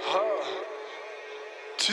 T.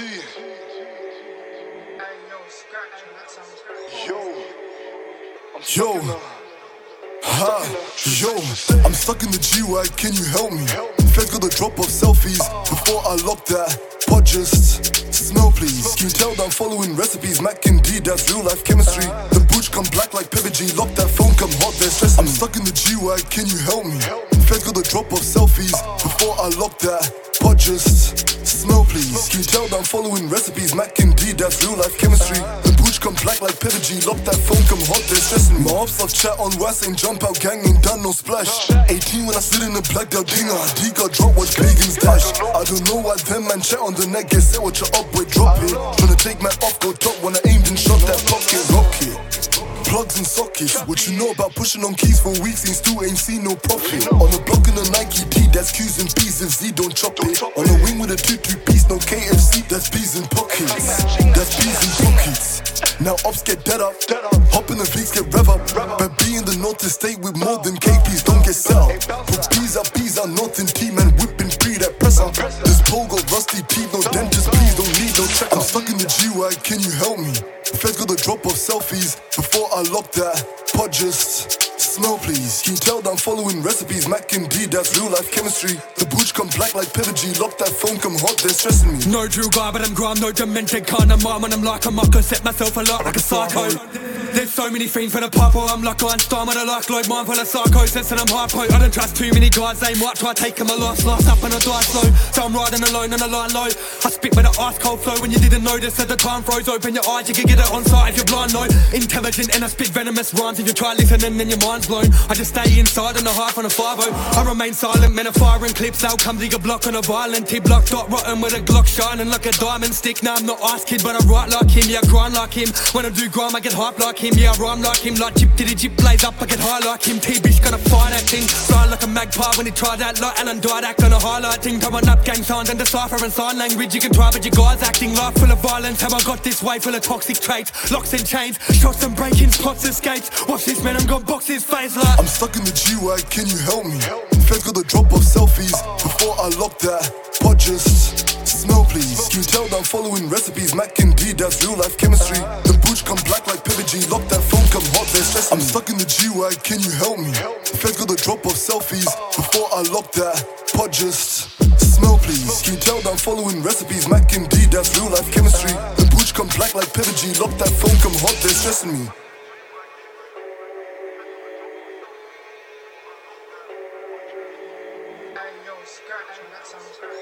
I'm stuck in the G-Wag, can you help me? Feds got the drop off selfies before I lock that. Pod just smell please. Can you tell that I'm following recipes? Mac and D, that's real life chemistry. The booch come black like Pepper G. Lock that phone, come hot, they're stressing. I'm stuck in the G-Wag, can you help me? Feds got the drop off selfies before I lock that. Pod just smell please. Can you tell that I'm following recipes? Mac and D, that's real life chemistry. The booch come black like Pepper G. Lock that phone, come hot, they're stressing. My ops love chat on Wass, ain't jump out, gang ain't done no splash. 18 when I sit in the blacked out dinger. D got drop, watch pagans dash. I don't know why them man chat on the net, get set, what your up, boy, drop it. Tryna take man off, go top when I aimed and shot that pocket rocket. Plugs and sockets, what you know about pushing on keys for weeks and still ain't seen no profit. On the block in the Nike T, that's Q's and P's if Z don't chop it. On the wing with a 2-2 piece, no KFC, that's P's in pockets. That's P's in pockets. Now ops get dead up, hop in the V's, get rev up. But be in the north estate with more than KP's, don't get set up. Put P's out, north in T, man, whipping free that press up. This pole got rusty teeth, no dentist, please, don't need no check. I'm stuck in the G-Wag, can you help me? Feds got the drop off selfies before I lock that. Pod just smell please. Can you tell that I'm following recipes? Mac and D, that's real life chemistry. The booch come black like Pepper G. Lock that phone, come hot, they're stressing me. No drill guy, but I'm grime, no demented kind of mom. And I'm like a mucker, set myself a lot like a psycho. There's so many fiends for the purple, I'm like Einstein with a like Lloyd, mind full of psychosis and I'm hypo. I don't trust too many guys, they might try taking my last up and I die slow. So I'm riding alone on the line low. I spit with an ice cold flow when you didn't notice that the time froze. Open your eyes, you can get it on sight if you're blind, no. Intelligent and I spit venomous rhymes. If you try listening then your mind's blown. I just stay inside on a half on a 5-0. I remain silent, man, I'm firing clips. Out comes a block on a violent T-block. Dot rotten with a Glock shining like a diamond stick. Now I'm not ice kid, but I write like him, yeah, I grind like him. When I do grime, I get hype like him, yeah, I rhyme like him. Like Jip did Jip blaze up, I get high like him. T-Bish gonna fire that thing. Fly like a magpie when he tried that. Like Alan died, act on a highlight thing. Throwing up gang signs and decipher and sign language. You can try, but your guys acting life full of violence. How I got this way full of toxic traits. Locks and chains, shots and break-ins, spots, escapes. Watch this man, I'm gonna box his face like. I'm stuck in the G-Wag, can you help me? Feds got the drop off selfies before I lock that. Pod just smell please. Can you tell that I'm following recipes? Mac and D, that's real life chemistry. The booch come black like Pepper G. Lock that phone, come hot, they're stressing. I'm stuck in the G-Wag, can you help me? Feds got the drop off selfies before I lock that. Pod just smell please. Can you tell that I'm following recipes? Mac and D, that's real life chemistry. The booch come black like Pepper G. Lock that phone, come hot, they're stressing me. Scratch, that sounds